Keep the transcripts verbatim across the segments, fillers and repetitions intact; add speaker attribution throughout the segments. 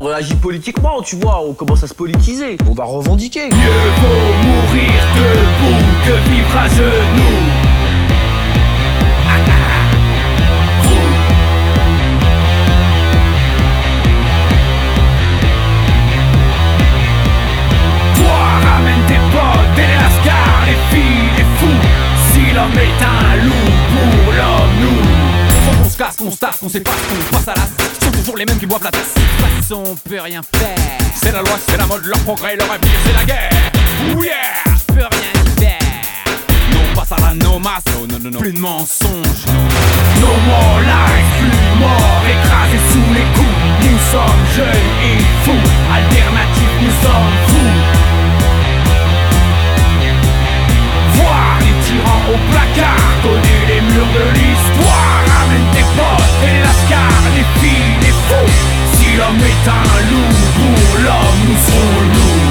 Speaker 1: On agit politiquement, tu vois, on commence à se politiser. On va revendiquer.
Speaker 2: Mieux vaut mourir debout que vivre à genoux. Toi, ramène tes potes et les lascars, les filles, les fous. Si l'homme est un loup, pour l'homme nous. Faut qu'on se casse, qu'on se tasse, qu'on sait pas ce qu'on passe à l'as. Sont toujours les mêmes qui boivent la tasse. De toute façon, on peut rien faire. C'est la loi, c'est la mode, leur progrès, leur avenir, c'est la guerre. Oh yeah, je peux rien y faire. Non, pas ça là, no masse, no, no, no, no. Plus de mensonges. No more lies, plus de morts écrasés sous les coups. Nous sommes jeunes et fous, alternatifs, nous sommes fous. Voir les tyrans au placard, connaît les murs de l'histoire. Ramène tes potes et les lascars, les filles, les fous. Si l'homme est un loup, pour l'homme nous serons loups.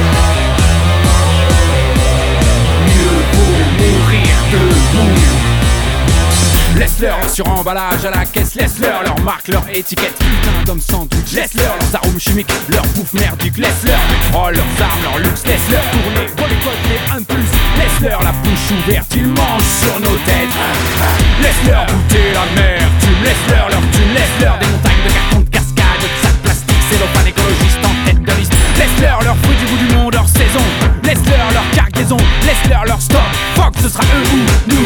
Speaker 2: Mieux vaut mourir debout. Laisse-leur sur emballage à la caisse, laisse-leur leur marque, leur étiquette. Putain d'hommes sandwich, laisse-leur leurs arômes chimiques, leur bouffe merdique, laisse-leur pétrole, leurs armes, leur luxe, laisse-leur tourner, boycotter un de plus. Laisse-leur la bouche ouverte, ils mangent sur nos têtes. Laisse-leur goûter la mer, tu laisse-leur leur thune, laisse-leur des montagnes de carton de cascade, de sacs plastiques, cellophane écologiste en tête de liste. Laisse-leur leur fruit du bout du monde, leur saison, laisse-leur leur cargaison, laisse-leur leur stop. Fuck, ce sera eux ou nous.